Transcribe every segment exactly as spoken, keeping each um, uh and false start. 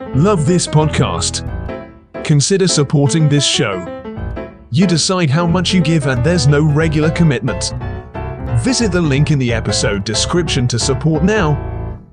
Love this podcast? Consider supporting this show. You decide how much you give and there's no regular commitment. Visit the link in the episode description to support now.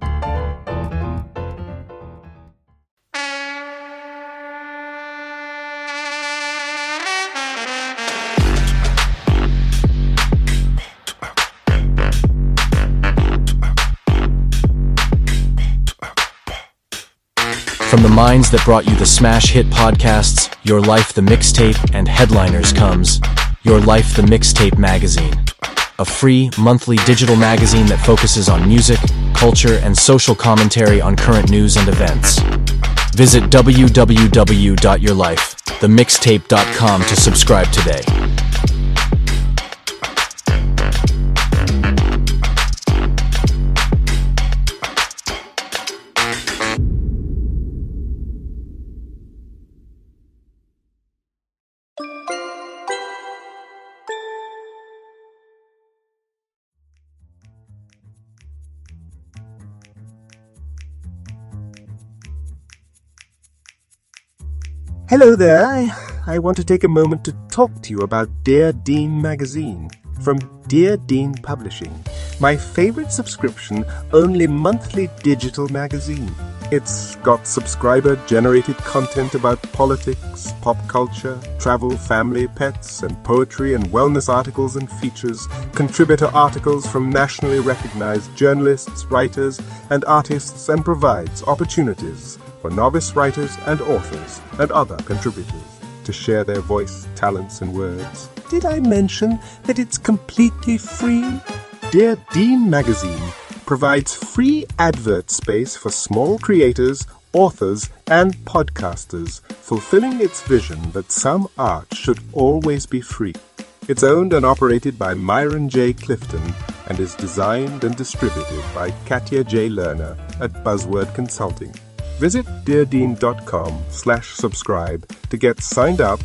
From the minds that brought you the smash hit podcasts, Your Life the Mixtape, and Headliners comes Your Life the Mixtape Magazine, a free, monthly digital magazine that focuses on music, culture, and social commentary on current news and events. Visit w w w dot your life the mixtape dot com to subscribe today. Hello there. I, I want to take a moment to talk to you about Dear Dean magazine from Dear Dean Publishing, my favorite subscription-only monthly digital magazine. It's got subscriber-generated content about politics, pop culture, travel, family, pets, and poetry and wellness articles and features, contributor articles from nationally recognized journalists, writers, and artists, and provides opportunities for novice writers and authors and other contributors to share their voice, talents, and words. Did I mention that it's completely free? Dear Dean magazine provides free advert space for small creators, authors, and podcasters, fulfilling its vision that some art should always be free. It's owned and operated by Myron J. Clifton and is designed and distributed by Katya J. Lerner at Buzzword Consulting. Visit deardean.com slash subscribe to get signed up.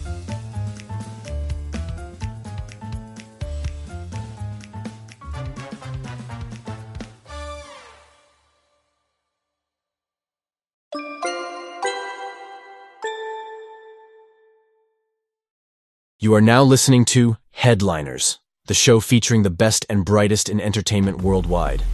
You are now listening to Headliners, the show featuring the best and brightest in entertainment worldwide.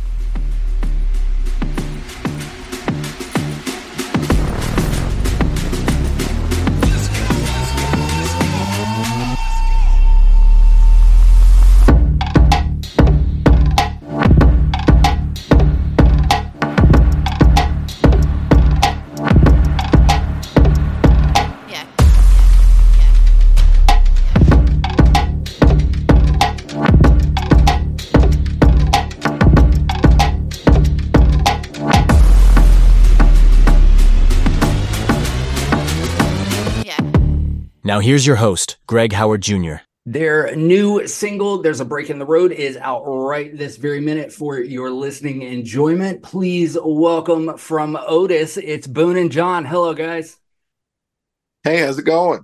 Now here's your host, Greg Howard Junior Their new single, There's a Break in the Road, is out right this very minute for your listening enjoyment. Please welcome from Otis, it's Boone and John. Hello, guys. Hey, how's it going?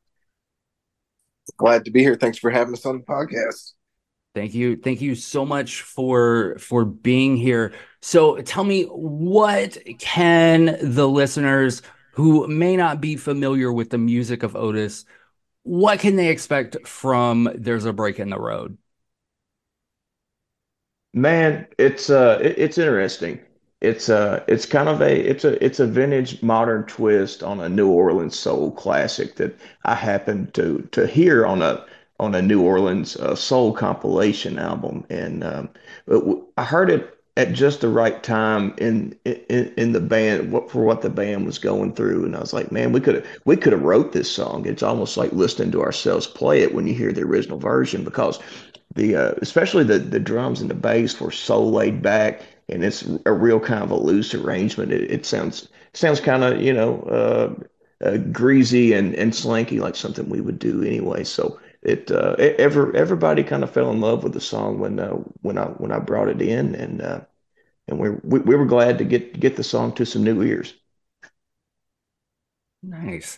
Glad to be here. Thanks for having us on the podcast. Thank you. Thank you so much for for being here. So tell me, what can the listeners who may not be familiar with the music of Otis, what can they expect from There's a Break in the Road? Man, it's uh it, it's interesting. It's uh it's kind of a it's a it's a vintage modern twist on a New Orleans soul classic that I happened to to hear on a on a New Orleans uh, soul compilation album, and um, but w- I heard it at just the right time in in, in the band what, for what the band was going through, and I was like, man, we could have we could have wrote this song. It's almost like listening to ourselves play it when you hear the original version, because the uh, especially the the drums and the bass were so laid back, and it's a real kind of a loose arrangement. It, it sounds sounds kind of you know uh, uh, greasy and and slanky, like something we would do anyway. So it uh, e- ever everybody kind of fell in love with the song when uh, when I when I brought it in, and uh, and we we we were glad to get get the song to some new ears. Nice.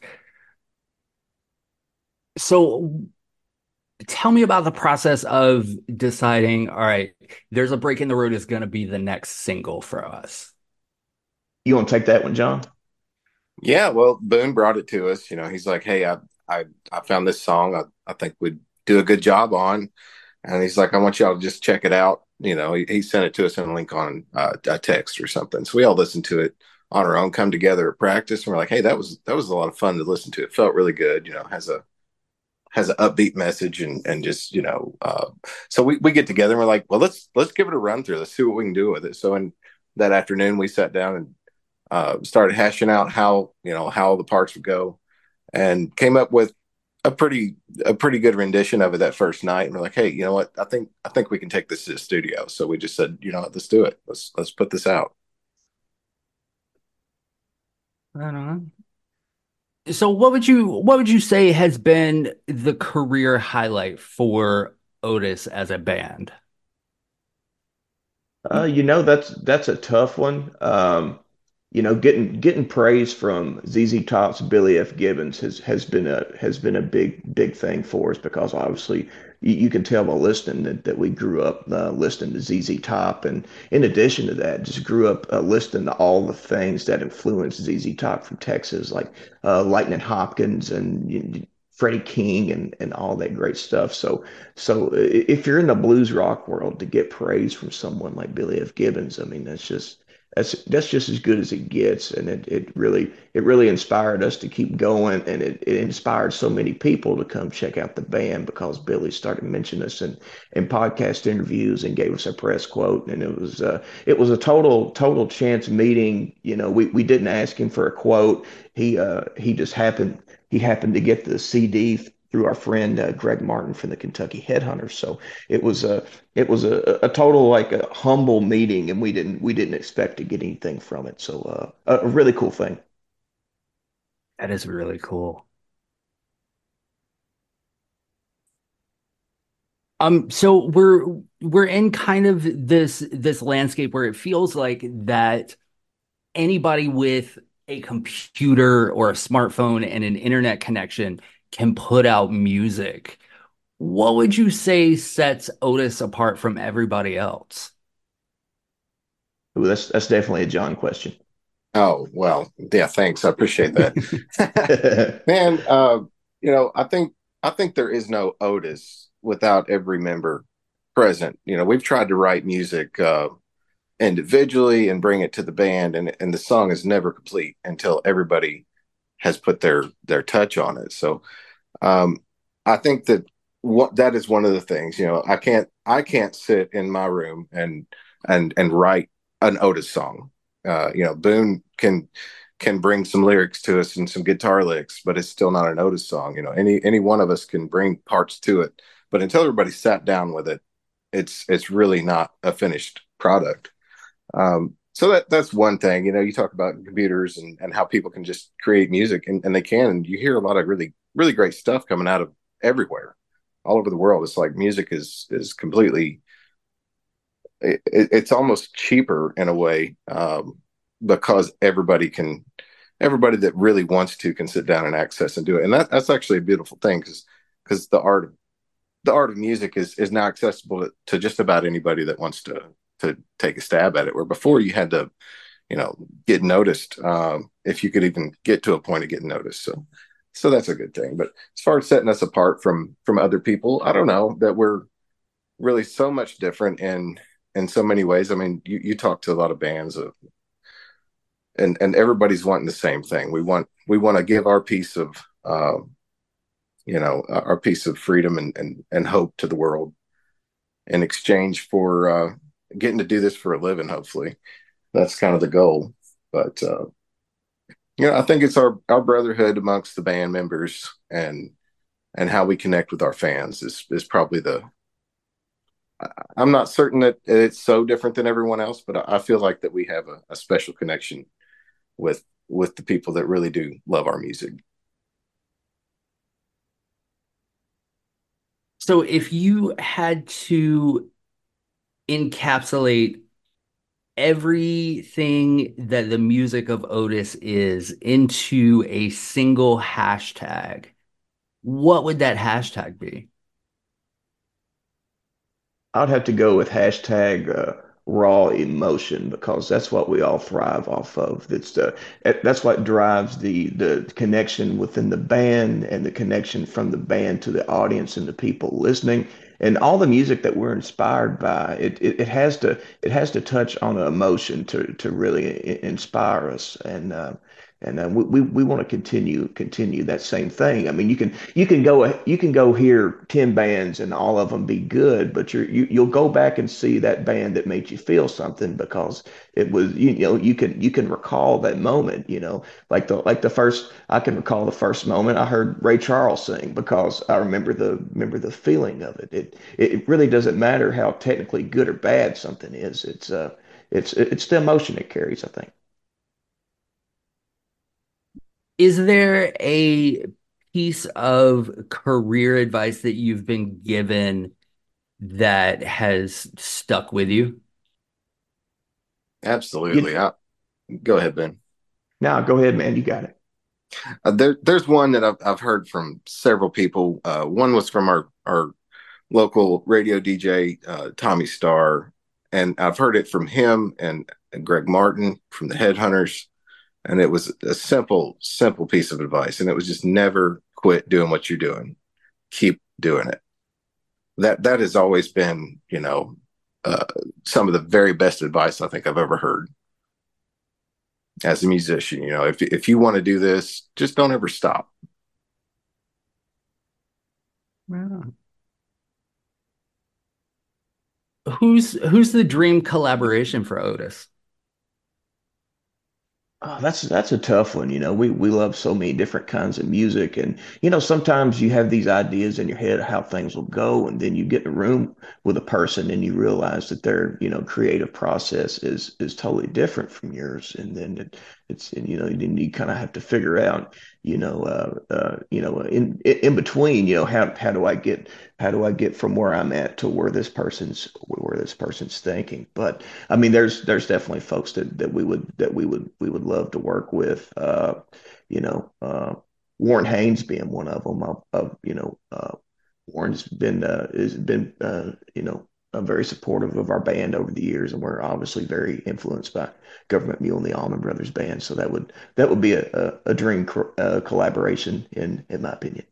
So tell me about the process of deciding, all right, There's a Break in the Road is going to be the next single for us. You want to take that one, John? Yeah, well, Boone brought it to us. You know, he's like, "Hey, I I I found this song. I I think we'd do a good job on." And he's like, "I want y'all to just check it out." You know, he, he sent it to us in a link on uh, a text or something. So we all listened to it on our own, come together at practice, and we're like, "Hey, that was that was a lot of fun to listen to. It felt really good. You know, has a has an upbeat message and and just you know." Uh, so we we get together and we're like, "Well, let's let's give it a run through. Let's see what we can do with it." So in that afternoon, we sat down and uh, started hashing out how you know how the parts would go, and came up with a pretty a pretty good rendition of it that first night. And we're like, hey, you know what? I think I think we can take this to the studio. So we just said, you know what, let's do it. Let's let's put this out. I don't know. So what would you what would you say has been the career highlight for Otis as a band? Uh, you know, that's that's a tough one. Um, you know, getting getting praise from Z Z Top's Billy F. Gibbons has has been a has been a big big thing for us because obviously you, you can tell by listening that, that we grew up uh, listening to Z Z Top, and in addition to that, just grew up uh, listening to all the things that influenced Z Z Top from Texas, like uh, Lightning Hopkins and you Freddie King and and all that great stuff. So so if you're in the blues rock world, to get praise from someone like Billy F. Gibbons, I mean, that's just that's that's just as good as it gets. And it, it really it really inspired us to keep going, and it, it inspired so many people to come check out the band because Billy started mentioning us in, in podcast interviews and gave us a press quote. And it was uh, it was a total total chance meeting. You know, we, we didn't ask him for a quote. He uh he just happened he happened to get the C D through our friend uh, Greg Martin from the Kentucky Headhunters. So it was a it was a, a total like a humble meeting, and we didn't we didn't expect to get anything from it. So uh, a, a really cool thing. That is really cool. Um, so we're we're in kind of this this landscape where it feels like that anybody with a computer or a smartphone and an internet connection can put out music. What would you say sets Otis apart from everybody else? Ooh, that's that's definitely a John question. Oh well, yeah, thanks. I appreciate that, man. Uh, you know, I think I think there is no Otis without every member present. You know, we've tried to write music uh, individually and bring it to the band, and and the song is never complete until everybody has put their their touch on it. So um, I think that what that is one of the things. You know, I can't I can't sit in my room and and and write an Otis song. Uh, you know, Boone can can bring some lyrics to us and some guitar licks, but it's still not an Otis song. You know, any any one of us can bring parts to it, but until everybody sat down with it, it's it's really not a finished product. Um, so that that's one thing. You know, you talk about computers and, and how people can just create music, and, and they can. And you hear a lot of really really great stuff coming out of everywhere, all over the world. It's like music is is completely. It, it's almost cheaper in a way um, because everybody can, everybody that really wants to can sit down and access and do it, and that that's actually a beautiful thing because because the art of the art of music is is now accessible to, to just about anybody that wants to to take a stab at it. Where before you had to, you know, get noticed um, if you could even get to a point of getting noticed. So, so that's a good thing. But as far as setting us apart from from other people, I don't know that we're really so much different in in so many ways. I mean, you you talk to a lot of bands of, and and everybody's wanting the same thing. We want we want to give our piece of um, you know our piece of freedom and and and hope to the world in exchange for uh, getting to do this for a living. Hopefully, that's kind of the goal. But uh, you know, I think it's our our brotherhood amongst the band members and and how we connect with our fans is is probably the. I'm not certain that it's so different than everyone else, but I feel like that we have a, a special connection with with the people that really do love our music. So if you had to encapsulate everything that the music of Otis is into a single hashtag, what would that hashtag be? I'd have to go with hashtag uh, raw emotion, because that's what we all thrive off of. That's the that's what drives the the connection within the band, and the connection from the band to the audience and the people listening. And all the music that we're inspired by, it, it, it has to it has to touch on an emotion to to really i- inspire us. And uh, and uh, we, we, we want to continue continue that same thing. I mean, you can you can go you can go hear ten bands and all of them be good, but you're, you you'll go back and see that band that made you feel something, because it was, you, you know, you can you can recall that moment. You know, like the like the first I can recall the first moment I heard Ray Charles sing, because I remember the remember the feeling of it. It it really doesn't matter how technically good or bad something is. It's uh it's it's the emotion it carries, I think. Is there a piece of career advice that you've been given that has stuck with you? Absolutely. You I, go ahead, Ben. Now go ahead, man. You got it. Uh, there, there's one that I've I've heard from several people. Uh, one was from our our local radio D J, uh, Tommy Starr, and I've heard it from him and, and Greg Martin from the Headhunters. And it was a simple, simple piece of advice, and it was just never quit doing what you're doing. Keep doing it. That that has always been, you know, uh, some of the very best advice I think I've ever heard as a musician. You know, if if you want to do this, just don't ever stop. Wow. Who's who's the dream collaboration for Otis? Oh, that's that's a tough one. You know, we we love so many different kinds of music, and you know, sometimes you have these ideas in your head of how things will go, and then you get in a room with a person and you realize that their, you know, creative process is is totally different from yours, and then it, it's and, you know, then you kind of have to figure out, you know, uh, uh, you know, in in between, you know, how how do I get how do I get from where I'm at to where this person's where this person's thinking, but. I mean, there's there's definitely folks that that we would that we would we would love to work with. Uh, you know, uh, Warren Haynes being one of them. Of, of you know, uh, Warren's been uh, has been uh, you know, uh, very supportive of our band over the years, and we're obviously very influenced by Government Mule and the Allman Brothers Band. So that would that would be a a, a dream co- uh, collaboration in in my opinion.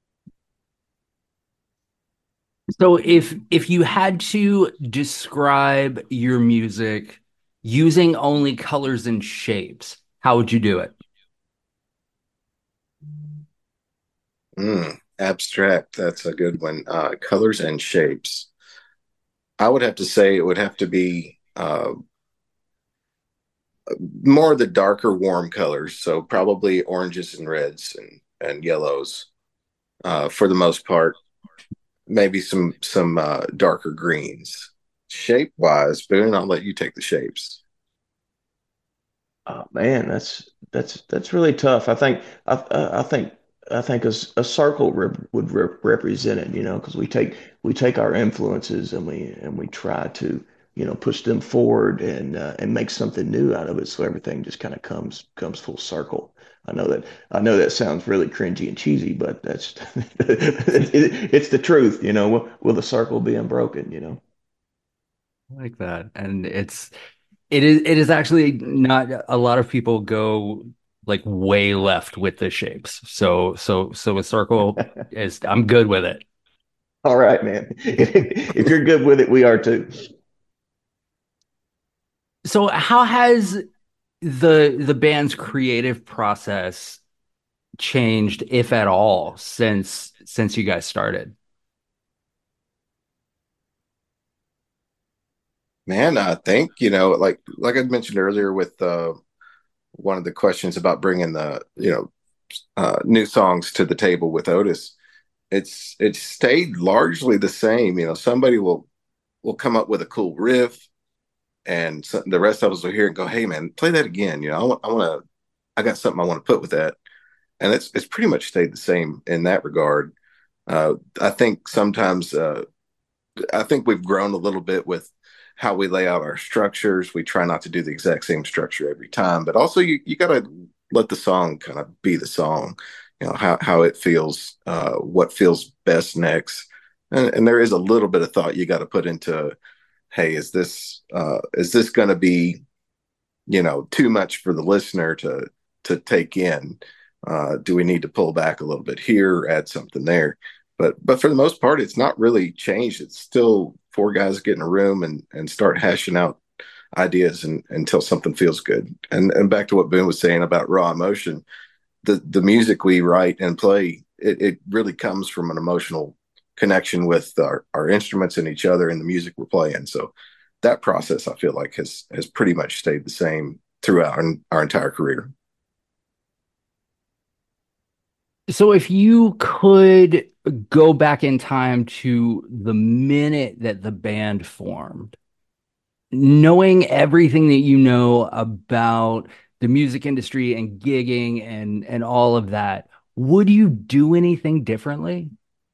So if if you had to describe your music using only colors and shapes, how would you do it? Mm, abstract. That's a good one. Uh, colors and shapes. I would have to say it would have to be uh, more of the darker, warm colors. So probably oranges and reds and and yellows uh, for the most part. Maybe some some uh, darker greens. Shape wise, Boone, I'll let you take the shapes. Oh man, that's that's that's really tough. I think I I I think I think a, s- a circle rep, would rep, represent it, you know, because we take we take our influences and we and we try to, you know, push them forward and uh, and make something new out of it, so everything just kind of comes comes full circle. I know that I know that sounds really cringy and cheesy, but that's it, it's the truth, you know. Will, will the circle be unbroken, you know? I like that. And it's it is it is actually not a lot of people go like way left with the shapes. So so so a circle is I'm good with it. All right, man. If you're good with it, we are too. So how has the the band's creative process changed, if at all, since since you guys started? Man, I think, you know, like like I mentioned earlier with uh, one of the questions about bringing the, you know, uh, new songs to the table with Otis, it's it's stayed largely the same. You know, somebody will will come up with a cool riff, and so the rest of us will hear and go, "Hey, man, play that again." You know, I want I want to, I got something I want to put with that, and it's it's pretty much stayed the same in that regard. Uh, I think sometimes uh, I think we've grown a little bit with how we lay out our structures. We try not to do the exact same structure every time, but also you you got to let the song kind of be the song. You know how how it feels, uh, what feels best next, and, and there is a little bit of thought you got to put into hey, is this uh, is this going to be, you know, too much for the listener to to take in? Uh, do we need to pull back a little bit here, add something there? But but for the most part, it's not really changed. It's still four guys get in a room and and start hashing out ideas and, until something feels good. And and back to what Boone was saying about raw emotion, the the music we write and play, it, it really comes from an emotional connection with our, our instruments and each other and the music we're playing. So that process, I feel like, has has pretty much stayed the same throughout our, our entire career. So if you could go back in time to the minute that the band formed, knowing everything that you know about the music industry and gigging and and all of that, would you do anything differently?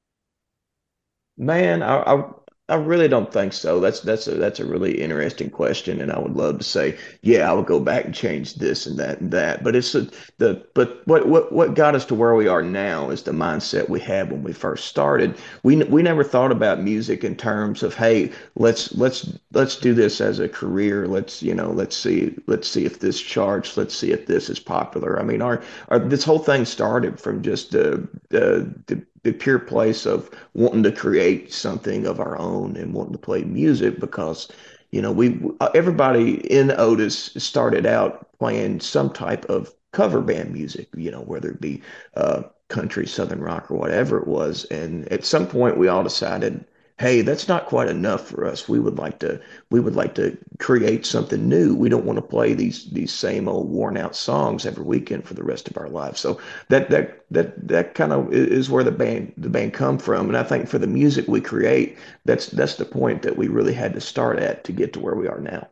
Man, I, I I really don't think so. That's that's a that's a really interesting question, and I would love to say, yeah, I would go back and change this and that and that. But it's a, the but what what what got us to where we are now is the mindset we had when we first started. We we never thought about music in terms of, hey, let's let's let's do this as a career. Let's, you know, let's see let's see if this charts. Let's see if this is popular. I mean, our our this whole thing started from just the the the the pure place of wanting to create something of our own and wanting to play music because, you know, we everybody in Otis started out playing some type of cover band music, you know, whether it be uh, country, southern rock, or whatever it was. And at some point, we all decided, hey, that's not quite enough for us. We would like to we would like to create something new. We don't want to play these these same old worn out songs every weekend for the rest of our lives. So that that that that kind of is where the band the band come from. And I think for the music we create, that's that's the point that we really had to start at to get to where we are now.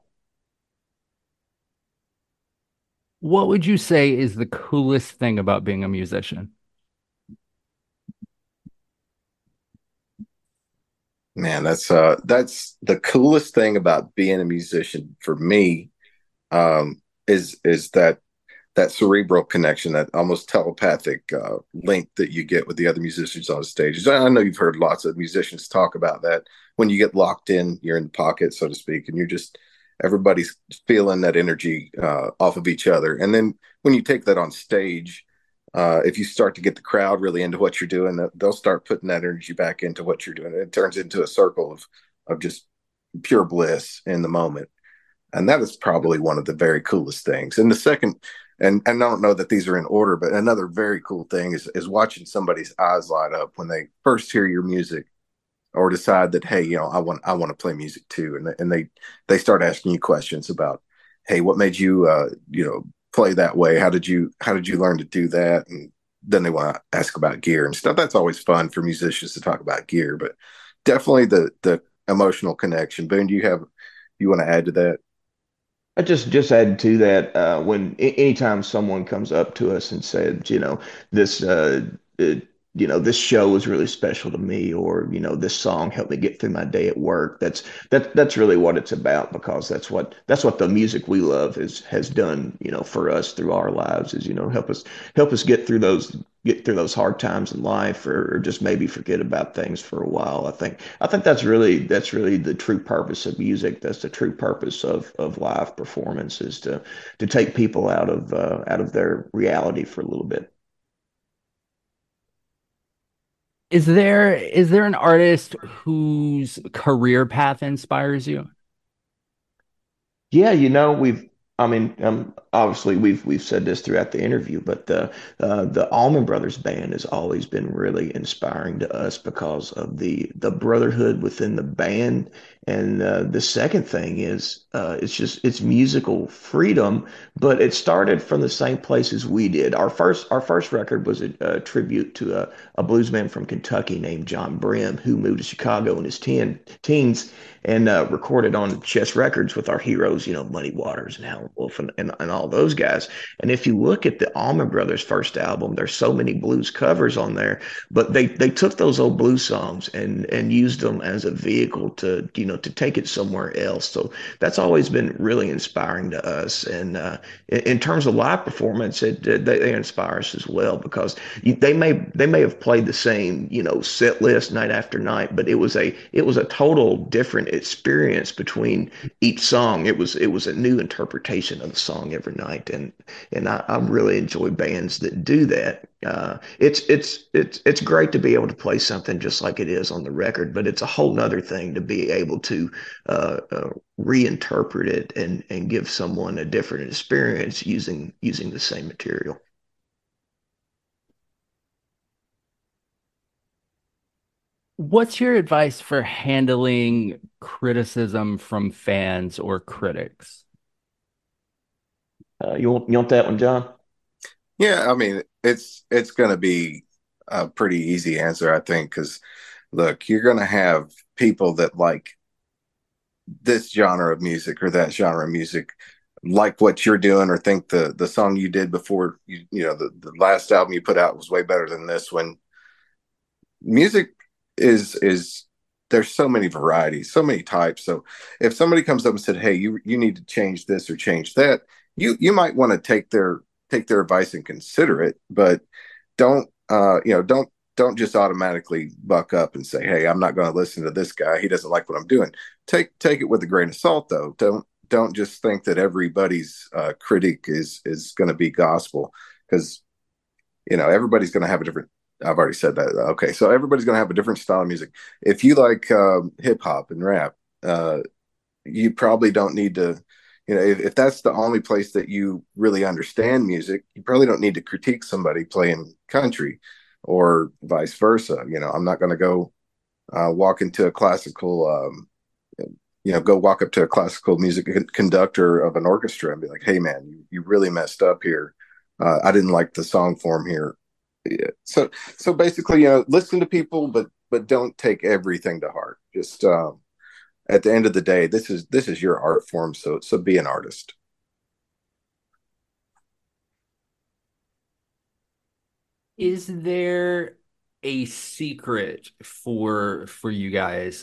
What would you say is the coolest thing about being a musician? Man, that's uh that's the coolest thing about being a musician for me, um, is is that that cerebral connection, that almost telepathic uh, link that you get with the other musicians on stages. I know you've heard lots of musicians talk about that. When you get locked in, you're in the pocket, so to speak, and you're just everybody's feeling that energy uh, off of each other. And then when you take that on stage, uh, if you start to get the crowd really into what you're doing, they'll start putting that energy back into what you're doing. It turns into a circle of of just pure bliss in the moment. And that is probably one of the very coolest things. And the second, and, and I don't know that these are in order, but another very cool thing is, is watching somebody's eyes light up when they first hear your music or decide that, hey, you know, I want, I want to play music too. And, and they, they start asking you questions about, hey, what made you, uh, you know, play that way? How did you, how did you learn to do that? And then they want to ask about gear and stuff. That's always fun for musicians to talk about gear, but definitely the, the emotional connection. Boone, do you have, you want to add to that? I just just add to that uh, when a- anytime someone comes up to us and said, you know, this uh, uh, you know, this show was really special to me, or you know, this song helped me get through my day at work. That's that that's really what it's about because that's what that's what the music we love is has done, you know, for us through our lives is, you know, help us help us get through those get through those hard times in life, or, or just maybe forget about things for a while. I think I think that's really that's really the true purpose of music. That's the true purpose of of live performance is to to take people out of uh, out of their reality for a little bit. Is there is there an artist whose career path inspires you? Yeah, you know, we've, I mean, um, obviously we've we've said this throughout the interview, but the uh, the Allman Brothers Band has always been really inspiring to us because of the the brotherhood within the band. And uh, the second thing is, uh, it's just it's musical freedom, but it started from the same place as we did. Our first our first record was a, a tribute to a, a bluesman from Kentucky named John Brim, who moved to Chicago in his ten, teens and uh, recorded on Chess Records with our heroes, you know, Muddy Waters and Howlin' Wolf and, and, and all all those guys. And if you look at the Allman Brothers' first album, there's so many blues covers on there, but they they took those old blues songs and and used them as a vehicle to, you know, to take it somewhere else. So that's always been really inspiring to us. And uh, in, in terms of live performance, it, it they, they inspire us as well, because you, they may they may have played the same, you know, set list night after night, but it was a it was a total different experience between each song. It was it was a new interpretation of the song every night, and and I, I really enjoy bands that do that. Uh, it's it's it's it's great to be able to play something just like it is on the record, but it's a whole nother thing to be able to uh, uh, reinterpret it and and give someone a different experience using using the same material. What's your advice for handling criticism from fans or critics? Uh, you want you want that one, John? Yeah, I mean, it's it's going to be a pretty easy answer, I think, because look, you're going to have people that like this genre of music or that genre of music, like what you're doing, or think the the song you did before you you know the, the last album you put out was way better than this one. Music is is there's so many varieties, so many types. So if somebody comes up and said, "Hey, you you need to change this or change that," you you might want to take their take their advice and consider it, but don't uh you know don't don't just automatically buck up and say, "Hey, I'm not going to listen to this guy. He doesn't like what I'm doing." Take take it with a grain of salt, though. Don't don't just think that everybody's uh, critic is is going to be gospel, because you know everybody's going to have a different. I've already said that. Okay, so everybody's going to have a different style of music. If you like um, hip hop and rap, uh, you probably don't need to. You know, if, if that's the only place that you really understand music, you probably don't need to critique somebody playing country, or vice versa. You know, I'm not going to go uh, walk into a classical, um, you know, go walk up to a classical music conductor of an orchestra and be like, "Hey, man, you, you really messed up here. Uh, I didn't like the song form here." Yeah. So, so basically, you know, listen to people, but but don't take everything to heart. Just um, at the end of the day, this is this is your art form. So, so be an artist. Is there a secret for for you guys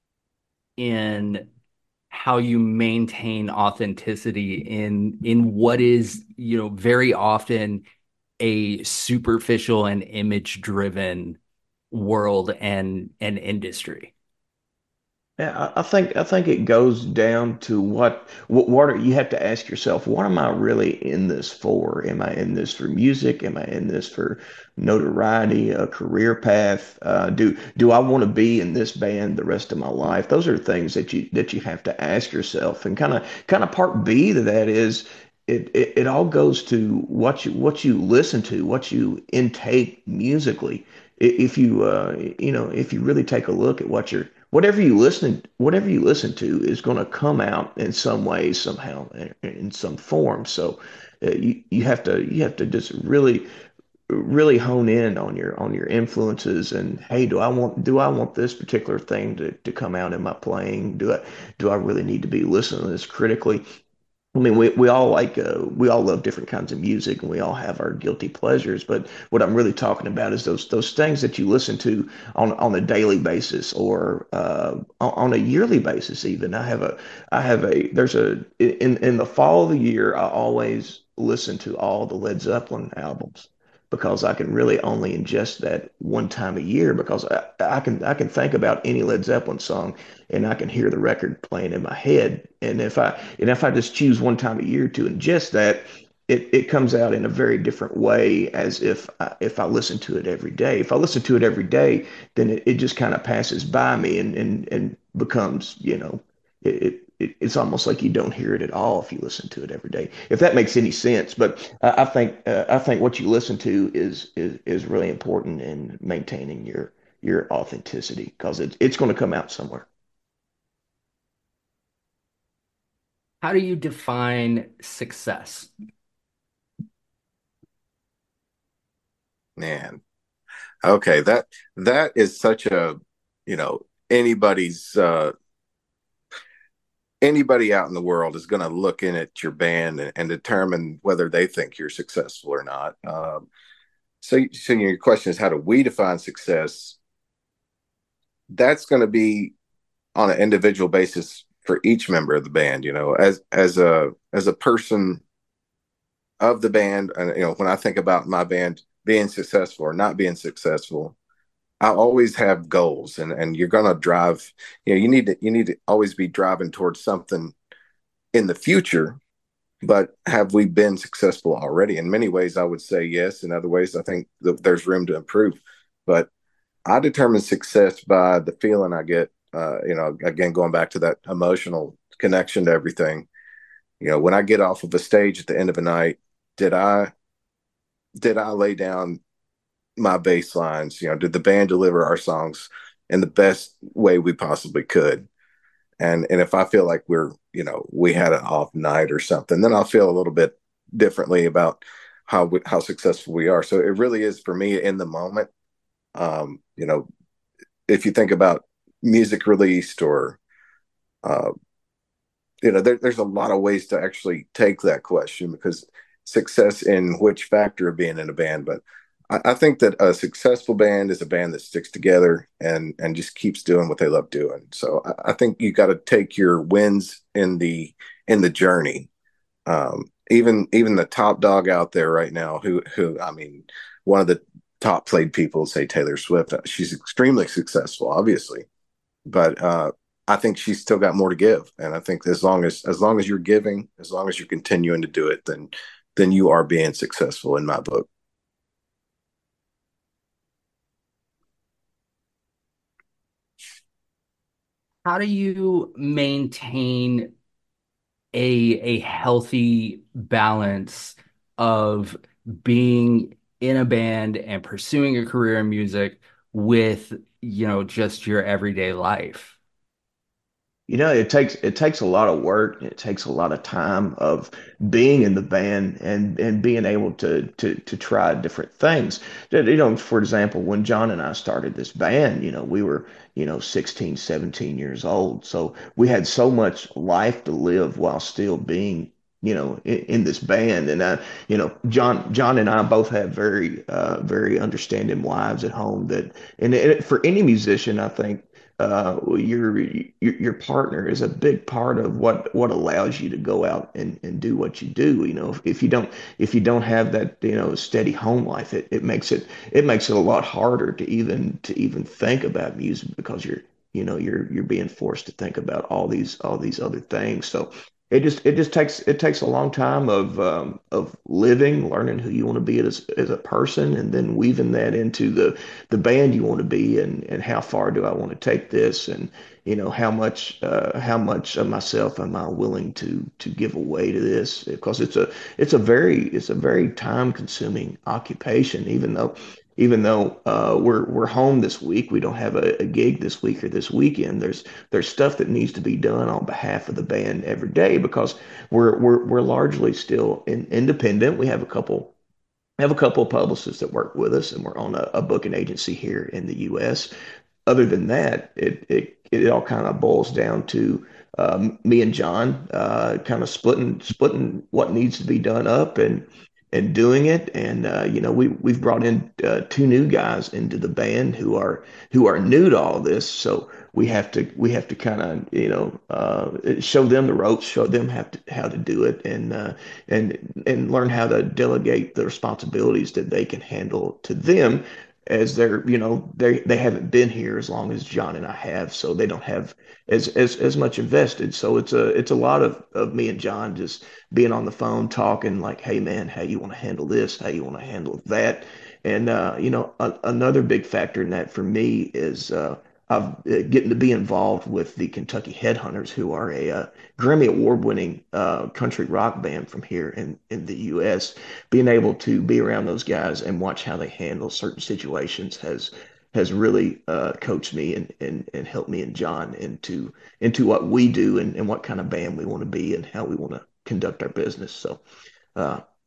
in how you maintain authenticity in in what is, you know, very often a superficial and image driven world and and industry? Yeah, I I think I think it goes down to what what what are, you have to ask yourself, what am I really in this for? Am I in this for music? Am I in this for notoriety, a career path? Uh, do do I want to be in this band the rest of my life? Those are things that you that you have to ask yourself. And kind of kind of part B to that is it, it it all goes to what you what you listen to, what you intake musically. I- If you uh, you know, if you really take a look at what you're whatever you listen whatever you listen to is going to come out in some way, somehow, in, in some form. So uh, you you have to you have to just really really hone in on your on your influences. And hey, do I want do I want this particular thing to, to come out in my playing? Do I do I really need to be listening to this critically? I mean, we, we all like uh, we all love different kinds of music, and we all have our guilty pleasures. But what I'm really talking about is those those things that you listen to on on a daily basis, or uh, on, on a yearly basis. Even I have a I have a there's a in in the fall of the year, I always listen to all the Led Zeppelin albums, because I can really only ingest that one time a year, because I, I can I can think about any Led Zeppelin song, and I can hear the record playing in my head. And if I and if I just choose one time a year to ingest that, it, it comes out in a very different way, as if I, if I listen to it every day. If I listen to it every day, then it, it just kind of passes by me, and, and, and becomes, you know, it, it, it's almost like you don't hear it at all if you listen to it every day. If that makes any sense. But I, I think uh, I think what you listen to is is is really important in maintaining your your authenticity, because it's it's going to come out somewhere. How do you define success? Man, okay, that that is such a you know anybody's uh, anybody out in the world is going to look in at your band and, and determine whether they think you're successful or not. Um, so, so your question is, how do we define success? That's going to be on an individual basis for each member of the band. You know, as as a as a person of the band, and you know, when I think about my band being successful or not being successful, I always have goals, and and you're going to drive. You know, you need to you need to always be driving towards something in the future. But have we been successful already? In many ways, I would say yes. In other ways, I think that there's room to improve. But I determine success by the feeling I get. Uh, you know, again, going back to that emotional connection to everything. You know, when I get off of a stage at the end of a night, did I did I lay down my bass lines? You know, did the band deliver our songs in the best way we possibly could? And and if I feel like we're, you know, we had an off night or something, then I'll feel a little bit differently about how we, how successful we are. So it really is for me in the moment. Um, you know, if you think about music released or, uh, you know, there, there's a lot of ways to actually take that question, because success in which factor of being in a band. But I, I think that a successful band is a band that sticks together and and just keeps doing what they love doing. So I, I think you got to take your wins in the in the journey. Um, even even the top dog out there right now, who who I mean, one of the top played people, say Taylor Swift, she's extremely successful, obviously, but uh, I think she's still got more to give. And I think as long as as long as you're giving, as long as you're continuing to do it, then then you are being successful in my book. How do you maintain a a healthy balance of being in a band and pursuing a career in music with, you know, just your everyday life? You know, it takes it takes a lot of work. It takes a lot of time of being in the band and and being able to to to try different things. You know, for example, when John and I started this band, you know, we were, you know, sixteen, seventeen years old. So we had so much life to live while still being, you know, in, in this band. And I, you know, John John and I both have very uh very understanding wives at home that, and it, for any musician, I think uh, your, your your partner is a big part of what what allows you to go out and, and do what you do. You know, if, if you don't if you don't have that, you know, steady home life, it, it makes it it makes it a lot harder to even to even think about music, because you're you know you're you're being forced to think about all these all these other things. So it just it just takes it takes a long time of um, of living, learning who you want to be as as a person, and then weaving that into the the band you want to be, and and how far do I want to take this, and you know how much uh, how much of myself am I willing to to give away to this, because it's a it's a very it's a very time consuming occupation. Even though even though uh, we're we're home this week, we don't have a, a gig this week or this weekend. There's there's stuff that needs to be done on behalf of the band every day, because we're we're we're largely still in, independent. We have a couple have a couple of publicists that work with us, and we're on a, a booking agency here in the U S. Other than that, it it it all kind of boils down to um, me and John uh, kind of splitting splitting what needs to be done up, and and doing it. And uh, you know, we we've brought in uh, two new guys into the band who are who are new to all this. So we have to we have to kind of, you know, uh, show them the ropes, show them how to how to do it, and uh, and and learn how to delegate the responsibilities that they can handle to them, as they're, you know, they they haven't been here as long as John and I have, so they don't have as as as much invested. So it's a it's a lot of of me and John just being on the phone talking, like, hey man, how you want to handle this, how you want to handle that. And uh, you know, a, another big factor in that for me is uh, I've uh, getting to be involved with the Kentucky Headhunters, who are a uh, Grammy Award winning uh, country rock band from here in in the U S. Being able to be around those guys and watch how they handle certain situations has has really uh, coached me, and, and and helped me and John into into what we do, and, and what kind of band we want to be, and how we want to conduct our business. So uh,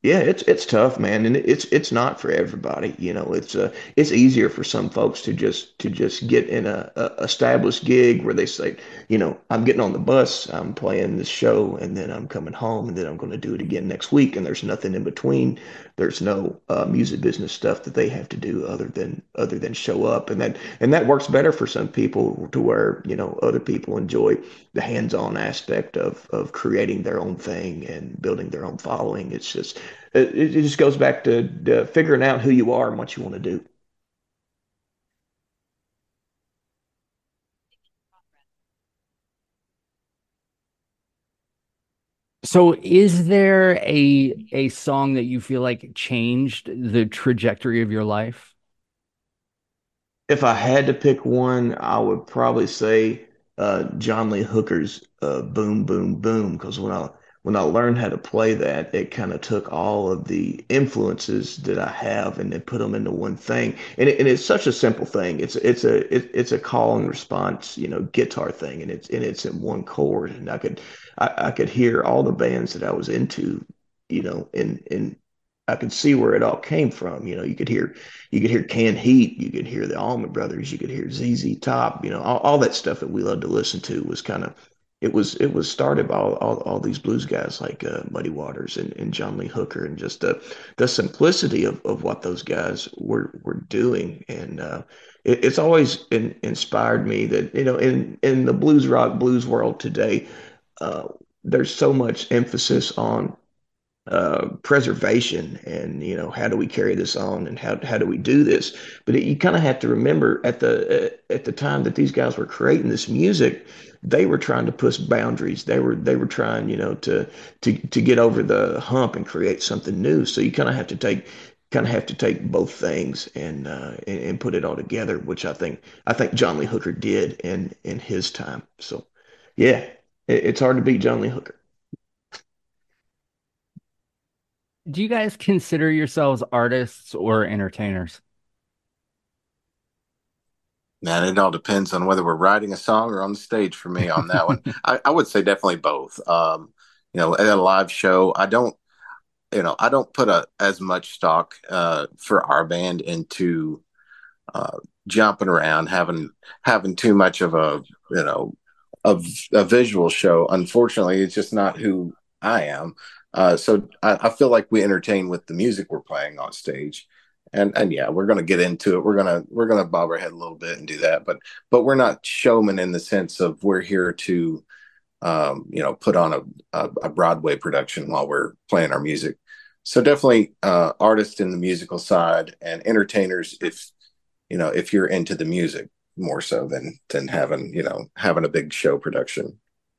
Yeah, it's it's tough, man, and it's it's not for everybody. You know, it's uh it's easier for some folks to just to just get in a, a established gig where they say, you know, I'm getting on the bus, I'm playing this show, and then I'm coming home, and then I'm going to do it again next week, and there's nothing in between. There's no uh, music business stuff that they have to do other than other than show up, and that and that works better for some people to where, you know, other people enjoy the hands-on aspect of of creating their own thing and building their own following. It's just it, it just goes back to, to figuring out who you are and what you want to do. So is there a a song that you feel like changed the trajectory of your life? If I had to pick one, I would probably say uh, John Lee Hooker's uh, "Boom Boom Boom" because when I when I learned how to play that, it kind of took all of the influences that I have and then put them into one thing. And, it, and it's such a simple thing. It's it's a it, it's a call and response, you know, guitar thing, and it's and it's in one chord. And I could I, I could hear all the bands that I was into, you know, in in I could see where it all came from. You know, you could hear you could hear Canned Heat, you could hear the Allman Brothers, you could hear Z Z Top, you know, all, all that stuff that we love to listen to was kind of it was it was started by all, all, all these blues guys like uh, Muddy Waters and, and John Lee Hooker and just the the simplicity of, of what those guys were were doing. And uh, it, it's always in, inspired me that, you know, in in the blues rock blues world today, uh, there's so much emphasis on uh, preservation and, you know, how do we carry this on and how how do we do this. But it, you kind of have to remember at the uh, at the time that these guys were creating this music, they were trying to push boundaries. They were they were trying, you know, to to to get over the hump and create something new. So you kind of have to take kind of have to take both things and, uh, and and put it all together, which I think I think John Lee Hooker did in in his time. So yeah, it, it's hard to beat John Lee Hooker. Do you guys consider yourselves artists or entertainers? Man, it all depends on whether we're writing a song or on the stage for me on that one. I, I would say definitely both. Um, you know, at a live show, I don't, you know, I don't put a, as much stock uh, for our band into uh, jumping around, having having too much of a, you know, of a visual show. Unfortunately, it's just not who I am. Uh, so I, I feel like we entertain with the music we're playing on stage. And and yeah, we're gonna get into it. We're gonna we're gonna bob our head a little bit and do that, but but we're not showmen in the sense of we're here to um, you know, put on a, a, a Broadway production while we're playing our music. So definitely uh, artists in the musical side and entertainers if you know if you're into the music more so than than having you know having a big show production.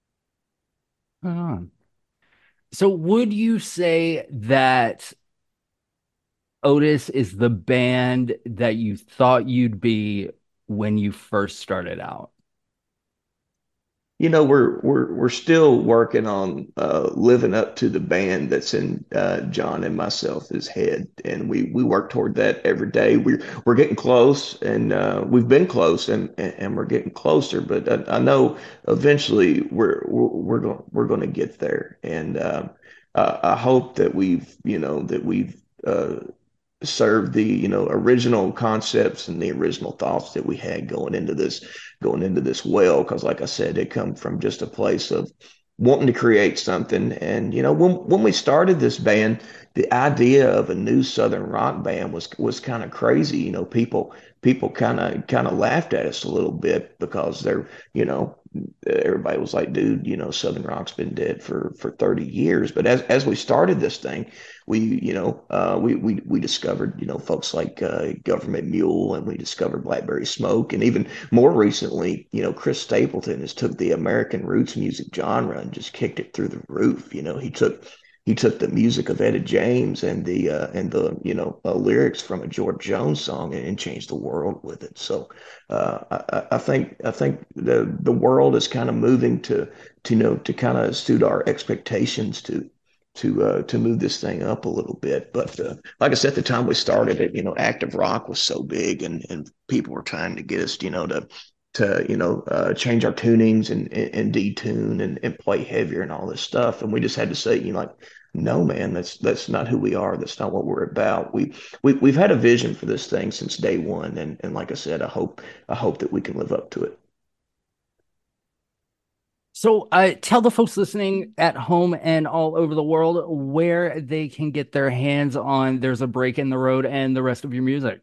Oh. So would you say that Otis is the band that you thought you'd be when you first started out? You know, we're we're we're still working on uh, living up to the band that's in uh, John and myself's head, and we we work toward that every day. We're we're getting close, and uh, we've been close, and and, and we're getting closer. But I, I know eventually we're we're we're going we're going to get there, and um, uh, I hope that we've you know that we've uh, serve the you know original concepts and the original thoughts that we had going into this going into this well, because like I said, it come from just a place of wanting to create something. And you know when when we started this band, the idea of a new southern rock band was was kind of crazy. You know people people kind of kind of laughed at us a little bit because they're you know everybody was like, dude, you know southern rock's been dead for for thirty years. But as as we started this thing, we you know uh, we we we discovered you know folks like uh, Government Mule, and we discovered Blackberry Smoke, and even more recently, you know Chris Stapleton has took the American roots music genre and just kicked it through the roof. You know he took he took the music of Etta James and the uh, and the you know uh, lyrics from a George Jones song, and, and changed the world with it. So uh, I, I think I think the the world is kind of moving to to you know to kind of suit our expectations to to uh, to move this thing up a little bit. But uh, like I said, at the time we started it, you know, active rock was so big, and and people were trying to get us, you know, to to you know uh, change our tunings and and, and detune and, and play heavier and all this stuff. And we just had to say, you know, like No, man, that's that's not who we are. That's not what we're about. We we we've had a vision for this thing since day one, and and like I said, I hope I hope that we can live up to it. So uh, tell the folks listening at home and all over the world where they can get their hands on There's a Break in the Road and the rest of your music.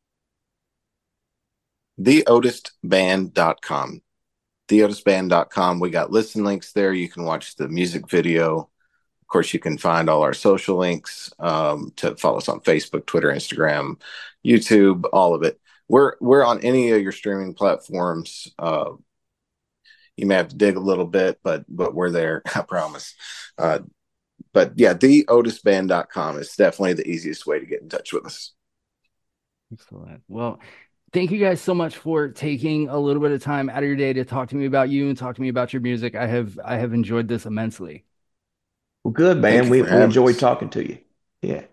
the otis band dot com. the otis band dot com. We got listen links there. You can watch the music video. Of course, you can find all our social links um, to follow us on Facebook, Twitter, Instagram, YouTube, all of it. We're we're on any of your streaming platforms. Uh, you may have to dig a little bit, but but we're there, I promise. Uh, but yeah, the otis band dot com is definitely the easiest way to get in touch with us. Excellent. Well, thank you guys so much for taking a little bit of time out of your day to talk to me about you and talk to me about your music. I have I have enjoyed this immensely. Well, good, man. We, we enjoyed talking to you. Yeah.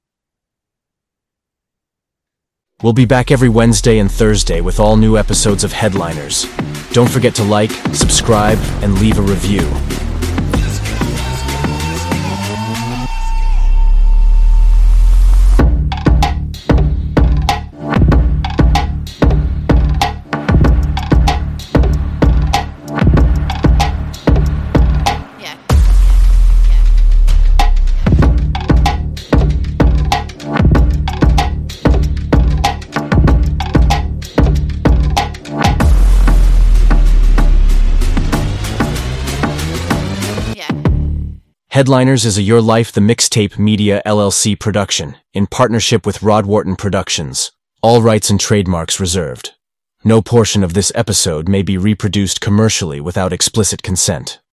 We'll be back every Wednesday and Thursday with all new episodes of Headliners. Don't forget to like, subscribe, and leave a review. Headliners is a Your Life the Mixtape Media L L C production, in partnership with Rod Wharton Productions. All rights and trademarks reserved. No portion of this episode may be reproduced commercially without explicit consent.